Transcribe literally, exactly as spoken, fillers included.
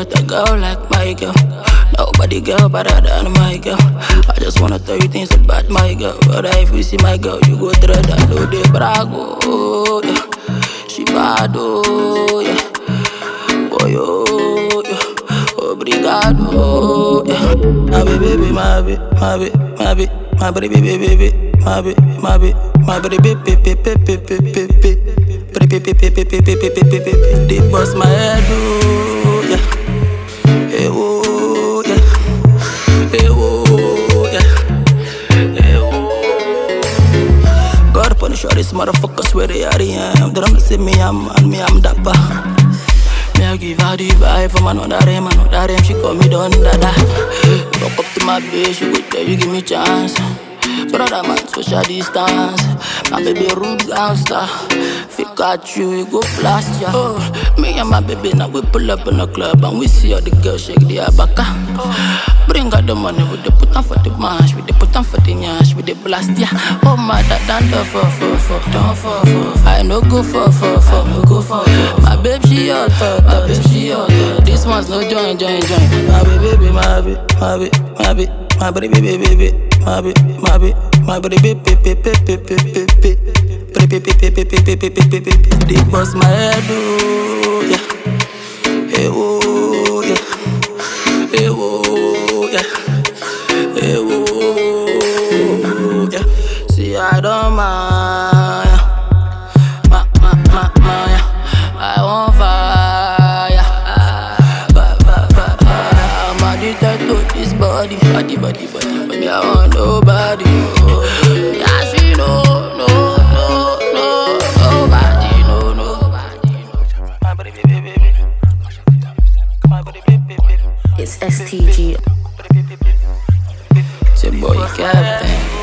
got a girl like my girl. Nobody girl better than my girl. I just wanna tell you things about my girl. But if you see my girl, you go thread and do the brago. Oh, yeah. She bad, oh, yeah. Oh, yo, yeah. Obrigado, yeah. My baby, my baby, my baby, my baby, my baby, baby, my baby, my baby, my baby, baby, baby, baby, baby, baby. They bust my head, oh, yeah. Hey, oh, yeah. Hey, oh, yeah. Hey, oh. God punish all these motherfuckers where they are, yeah. They don't see me, I'm and me, I'm dapper. Me, I give her the vibe from another rem, another rem, she call me Don Dada. Walk up to my bitch, she go tell you give me chance. Brother man, social distance. My baby rude gangster. If you catch you, you go blast ya. Oh, me and my baby now we pull up in the club and we see all the girls shake their baka. Bring out the money, we dey put on for the mash, we dey put on for the nyash, we dey blast ya. Oh my dad, don't do for for for, don't for for. I no go for for for, no go for for. My babe she hot, my babe she hot. This one's no join, join, join. My baby, my baby, my baby, my baby, my baby, baby, baby. My baby, my baby, my baby, baby, baby, baby, baby, baby, baby, they bust my head, oh, yeah. Hey, oh, yeah. Hey, oh, yeah. Hey, oh, yeah. See, I don't mind, yeah. Ma, ma, ma, ma, yeah. I want fire, fire, fire, fire, fire. I'm addicted to this body, body, body, body. I want nobody, oh. Yeah, she know, no, no, no, nobody, no, nobody. It's S T G. It's your boy Captain.